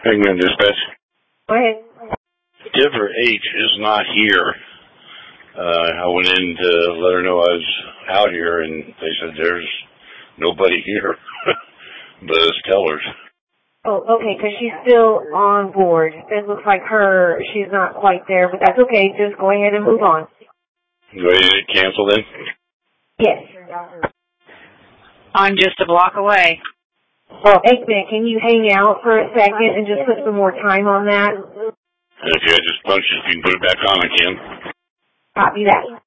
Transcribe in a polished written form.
Hang on, dispatch. Go ahead. Deborah H. is not here. I went in to let her know I was out here, and they said there's nobody here but us tellers. Oh, okay, because she's still on board. It looks like she's not quite there, but that's okay. Just go ahead and move on. Go ahead and cancel then? Yes. I'm just a block away. Oh, hey, man, can you hang out for a second and just put some more time on that? If you just punch it, you can put it back on again. Copy that.